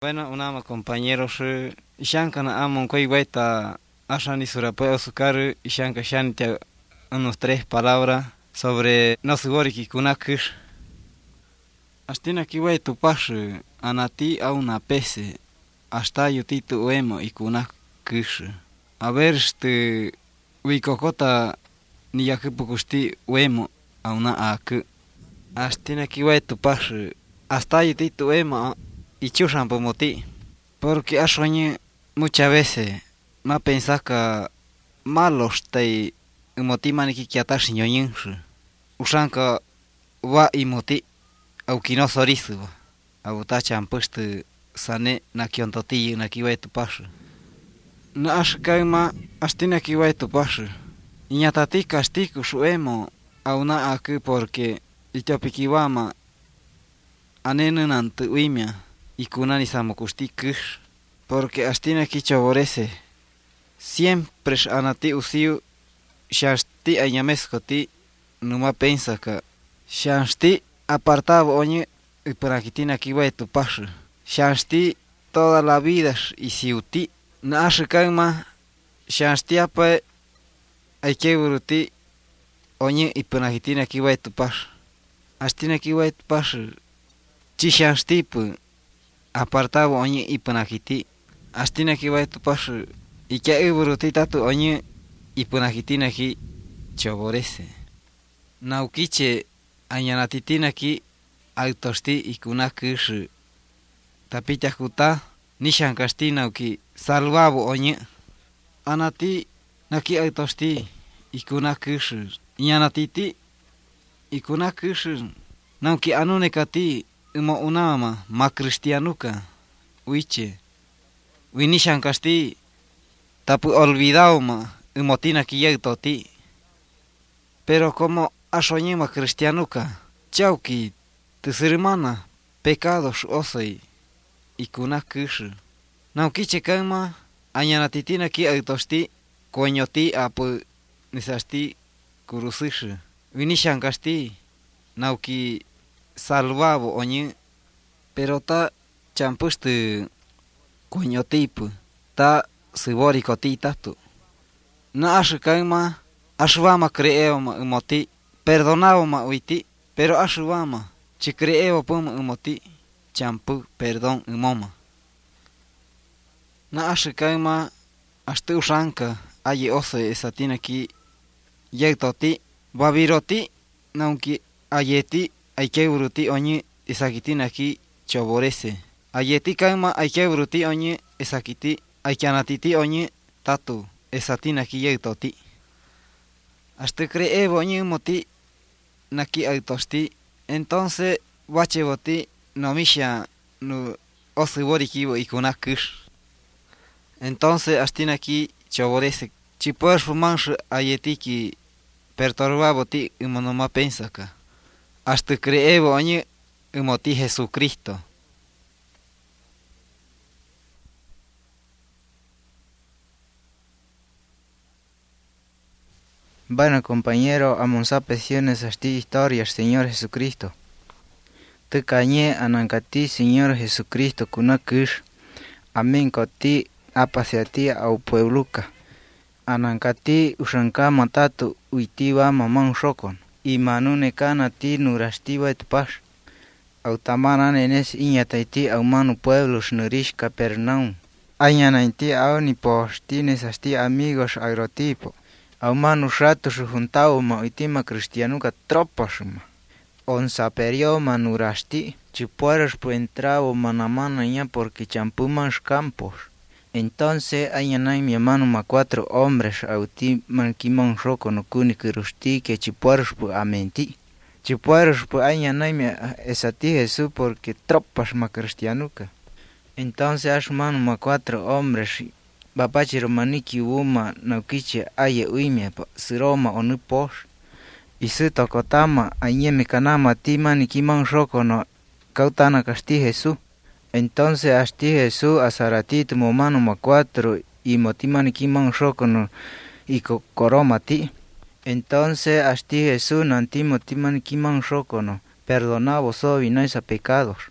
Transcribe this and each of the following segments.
Bueno, una compañeros, Ishankana amon kuiwaita ashani surapeo sukaru, Ishanka shantia unos tres palabras sobre no suboriki kunakish. Astina kiwai tu pash, anati a una pese, hasta yutitu uemo y kunakish. A ver, wikokota ni yakipukusti uemo a una ak. Astina kiwai tu pash, hasta yutitu uemo y chushan pomoti. Porque ashoñe muchas veces ma pensás que malos te moti maniki kiatashi ñoñinshi. Ushanka va y moti aukino sorisu. Abutachan pushtu sane na kiontoti na kiwai tu pash. Na ashkaima astina kiwai tu pash. Iñatati castigo shuemo a una aku porque itopikiwama anenantu uimia. Y kunani samokustikish, porque astina kichoborese. Siempre anati usiu, shasti añamescoti, numa pensa que shasti apartado oñe y para quitina kiwai tu pash. Shasti toda la vida y siuti, na ashikaima, shasti apa hay que uruti oñe y para quitina kiwai tu pash. Astina kiwai tu pash, chishasti pu. Apartado oñe y panajiti, astina que va tu paso, y que hay brutita tu oñe y panajitina aquí choborese. Naukiche añanatitina aquí autosti y kunakish, tapita juta, nishan castina uki salvabo oñe. Anati naki autosti y kunakish, ñanatiti y kunakish, nauki anunekati. Imo unama ma cristianuka uiche winishan kasti tapu olvidado ma imotina kiyegtoti pero como ashoñema cristianuka chauki tisirimana pecados osoi y kunakish naukiche kama añanatitina ki autosti koñoti apu nisasti kurusish winishan kasti nauki salvabo oñe, pero ta champuste coño tipo, ta siborico ti tatu. Na ashkaima, ashvama creeoma umoti, perdonavoma uiti, pero ashvama, chi creevo puma umoti, champu perdón umoma. Na ashkaima, ashtu ushanka, aye ose esatina ki, yegtoti, babiroti, naunki ayeti, hay que bruti oñe esakitina aquí choborese. Ayeti kaima hay que bruti oñe esakiti hay que anatiti oñe tatu esatina aquí yegtoti. Hasta cree oñe moti naki autosti. Entonces bacheboti no misha no osiborikibo y kunakish. Entonces astina aquí choborese. Chipuer fumansh ayeti ki perturbaboti y monoma pensaka. Hasta creevo oñe moti Jesucristo. Bueno, compañero, amonsa pesiones asti historias, Señor Jesucristo. Te cañé anancati, Señor Jesucristo, kunakish. Amén coti, apaseati au puebluca. Anancati, ushanka matatu, uitiva mamán shokon. Y manune kana ti nurastiva et pash. Autamana nenes iñataiti au manu pueblos nurish Capernaum. Añanainti au ni postines asti amigos agrotipo. Au manu ratos juntao ma itima cristianuca tropashma. On saperio manurasti. Chipueros pu entrao manamana ya porque champuman campos. Entonces añanay mi hermano ma 4 hombres auti manquimon roko no kuni kirusti que chipueros pu amenti. Chipueros pu añanay mi esati Jesús porque tropas ma cristianuca. Entonces ashmano ma 4 hombres bapachi romaniki uma naukiche aye uimia pa siroma onu posh. Y su tokotama añeme kanama tima ni kimon roko no kautana kasti Jesús. Entonces asti Jesús a saratito momano ma 4 y motimani kimon shokono y koromati. Entonces asti Jesús nanti motimani kimon shokono perdonavo sobi noisa pecados.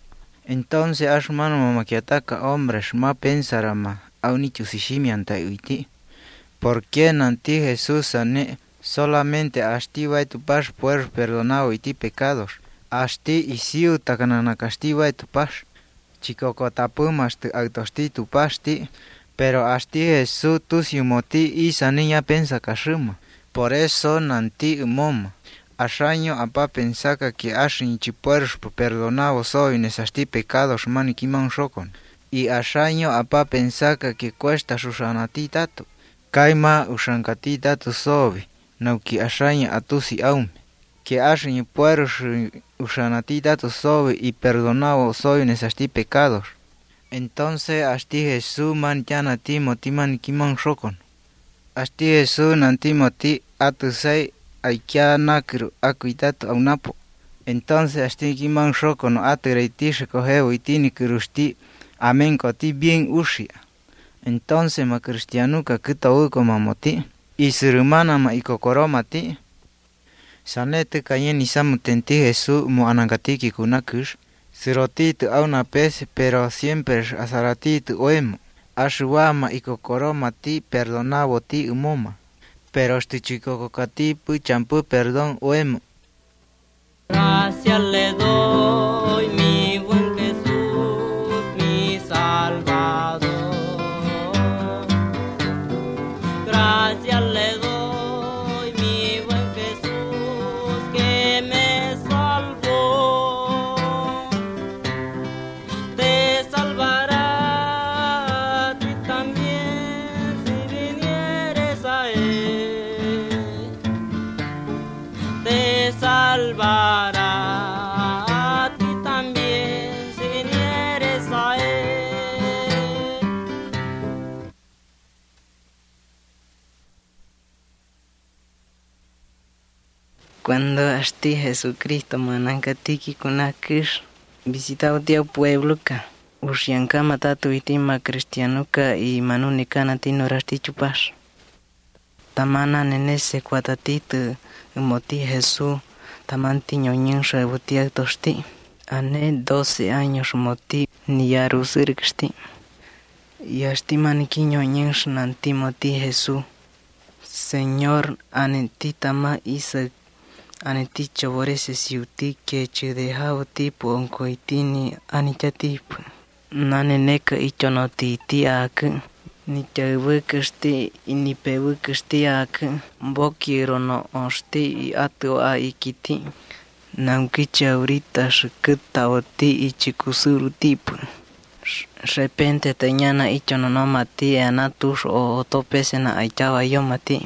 Entonces ashmano mamakiataka hombres ma pensarama aunichusishimianta uiti. ¿Por qué nanti Jesús ane solamente asti vai tu pas puedes perdonar uiti pecados? Asti isiu takananakasti vai tu pas. Chicocotapum asti autosti tu pasti. Pero asti Jesús tu siumoti isa niña pensa kashuma. Por eso nanti umoma. Ashaño apa pensaka que ashin chipueros perdonado soy nesasti pecados manikiman shokon. Y ashaño apa pensaka que cuesta susanati tato. Kaima ushankati tato sobi. Nauki ashaño atusi aume. Que ashin pueros usanati tato sobi y perdonado soy nesasti pecados. Entonces asti Jesús man yanati motiman kiman shokon. Asti Jesús nanti moti atusai aikia nakru akuitatu aunapo. Entonces asti kiman shokon atureiti shikoheu itini kurusti amen koti bien ushia. Entonces ma cristianuka kitauko mamoti isurumana ma ikokoromati. Sanete kayeni samutenti Jesús mo anangati kunakush. Siroti tu auna pez, pero siempre asarati tu oemo. Ashuama y cocoromati perdonabo ti umoma. Pero este chico cocati puchampu perdón oemo. Gracias le doy, mi buen Jesús, mi Salvador. Gracias le doy, mi buen Jesús, que me salvó. Te salvará a ti también si vinieres a Él. Te salvará a ti también si vinieres a Él. Cuando asti Jesucristo manankatiki kunakish visitaba tia pueblo ka ushianka matatu itima cristianuka y manunika natino rasti chupas. Tamana nenese kuatatitu moti Jesús tamanti ñoñin rebutia tosti. Ane 12 años moti niyarusirksti. Y asti maniki ñoñin nanti moti Jesús. Señor, anenti tama isa aneti chavorese siuti que che dejao tipo onkoitini anichatipu. Naneneka ichonoti tiak. Ni chawukasti ni pewukasti ak mbokiro no osti y atu a ikiti. Namkicha ahorita shkutawati ichikusuru tipu. Repente teñana ichononomati anatus o topesena aichava yomati.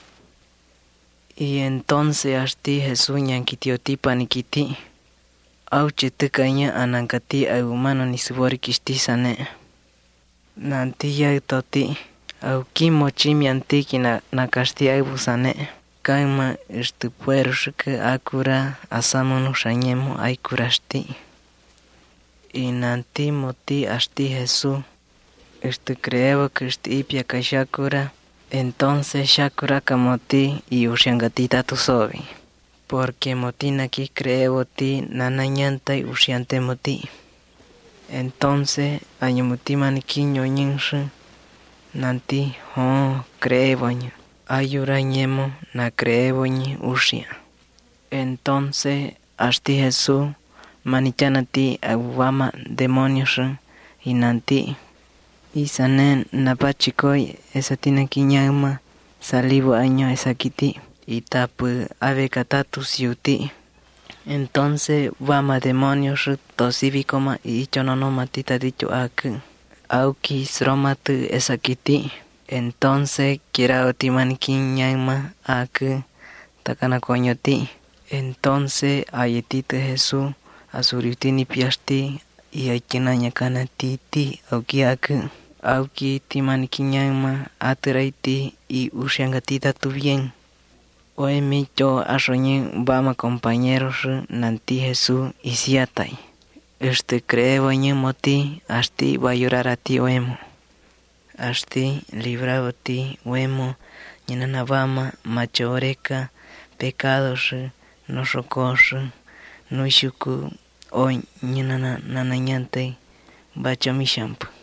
Y entonces asti Jesús ñankitiotipa nikiti. Auche tukaña anankati humano ni suborikishti sane. Nanti yaitoti. Auki mochimi antiki nakasti aibusane. Kaima estupuerushke akura asamunu shanyemo aikurashti. Y nanti moti asti Jesús. Creo que ipia kashakura. Entonces shakura kamoti y ushangatita tu sobi. Porque motina aquí creo ti nananyanta y ushiante moti. Entonces añumuti maniki ñoñinshi nanti creeboño. Ayurañemo na creeboñi ushia. Entonces asti Jesús manichanati aguama demonios y nanti. Y sanen napachikoy esatina kiñama salivo año esakiti y tapu avekatatu siuti. Entonces vama demonios tosibikoma y chononoma tita dicho ak auki sromatu esakiti. Entonces quiera otiman kiñama ak takana coñoti. Entonces ayetite Jesús asuriutini piasti y aikinaña kana titi auki ak auki timan kiñama ateraiti y ushangatita tu bien. Hoy mi yo asoñé vama compañeros nanti Jesús y siatai. Creo moti asti va a llorar a ti oemo. Asti librado ti oemo ñanana vama machoreca pecados no socos no ishuku o ñana nanañante bachamishampa.